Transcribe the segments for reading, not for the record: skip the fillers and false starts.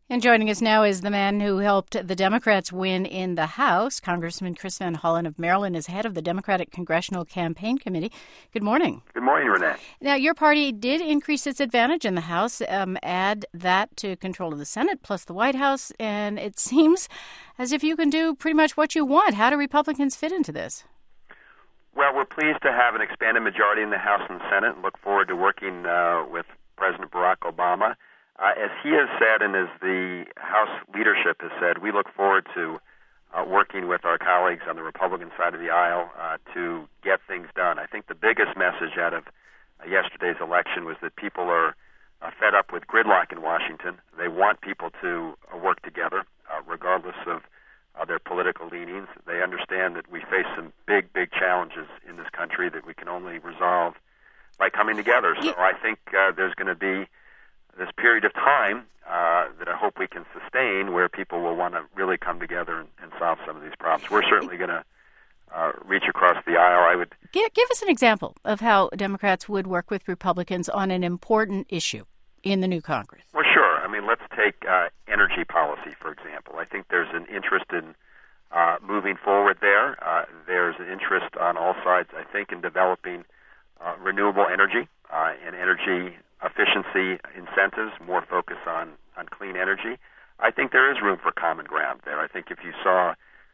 And joining us now is the man who helped the Democrats win in the House. Congressman Chris Van Hollen of Maryland is head of the Democratic Congressional Campaign Committee. Good morning. Good morning, Renee. Now, your party did increase its advantage in the House, add that to control of the Senate plus the White House, and it seems as if you can do pretty much what you want. How do Republicans fit into this? Well, we're pleased to have an expanded majority in the House and Senate and look forward to working with President Barack Obama. As he has said and as the House leadership has said, we look forward to working with our colleagues on the Republican side of the aisle to get things done. I think the biggest message out of yesterday's election was that people are fed up with gridlock in Washington. They want people to work together, regardless of their political leanings. They understand that we face some big, big challenges in this country that we can only resolve by coming together. So I think there's going to be this period of time that I hope we can sustain where people will want to really come together and solve some of these problems. We're certainly going to reach across the aisle. I would give us an example of how Democrats would work with Republicans on an important issue in the new Congress. Well, sure. I mean, let's take energy policy, for example. I think there's an interest in moving forward there. There's an interest on all sides, I think, in developing renewable energy and energy efficiency incentives, more focus on clean energy. I think there is room for common ground there. I think if you saw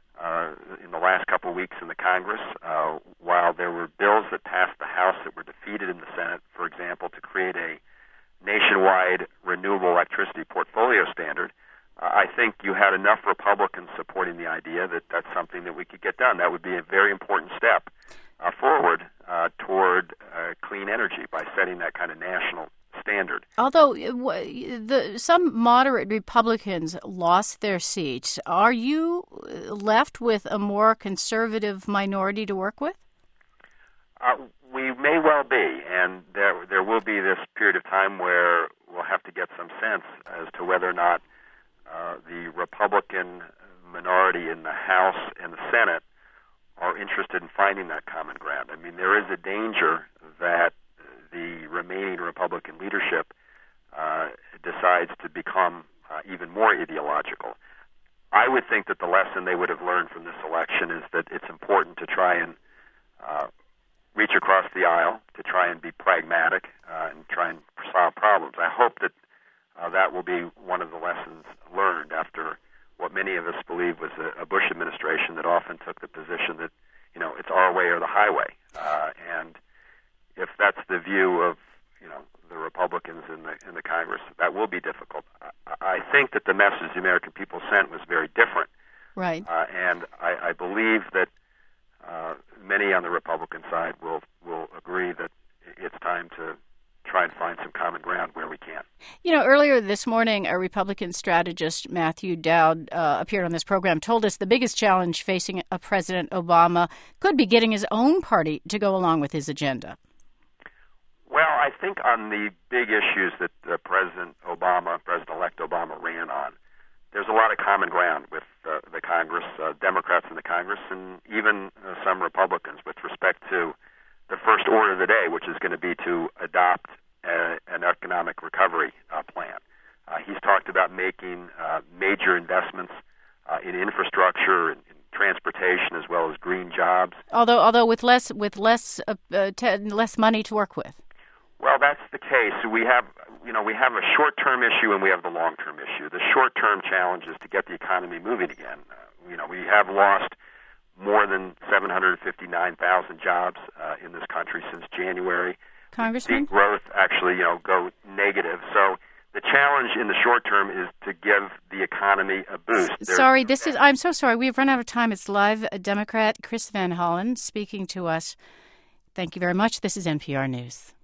in the last couple of weeks in the Congress, while there were bills that passed the House that were defeated in the Senate, for example, to create a nationwide renewable electricity portfolio standard, I think you had enough Republicans supporting the idea that that's something that we could get done. That would be a very important step forward toward clean energy by setting that kind of national standard. Although some moderate Republicans lost their seats, are you left with a more conservative minority to work with? We may well be, and there will be this period of time where we'll have to get some sense as to whether or not the Republican minority in the House and the Senate are interested in finding that common ground. I mean, there is a danger that the remaining Republican leadership decides to become even more ideological. I would think that the lesson they would have learned from this election is that it's important to try and reach across the aisle, to try and be pragmatic and try and solve problems. I hope that that will be one of the lessons learned after what many of us believe was a Bush administration that often took the position that, it's our way or the highway. And if that's the view of, the Republicans in the Congress, that will be difficult. I think that the message the American people sent was very different. Right. And I believe that many on the Republican side will agree that it's time to try and find some common ground where we can. Earlier this morning, a Republican strategist, Matthew Dowd, appeared on this program, told us the biggest challenge facing President Obama could be getting his own party to go along with his agenda. Well, I think on the big issues that President-elect Obama ran on, there's a lot of common ground with the Congress, Democrats in the Congress, and even some Republicans with respect to the first order of the day, which is going to be to adopt an economic recovery plan. He's talked about making major investments in infrastructure and in transportation as well as green jobs. Although with less money to work with. Well, that's the case. We have a short-term issue and we have the long-term issue. The short-term challenge is to get the economy moving again. We have lost more than 759,000 jobs in this country since January. Congressman? The growth actually, go negative. So the challenge in the short term is to give the economy a boost. I'm so sorry. We've run out of time. It's live Democrat Chris Van Hollen speaking to us. Thank you very much. This is NPR News.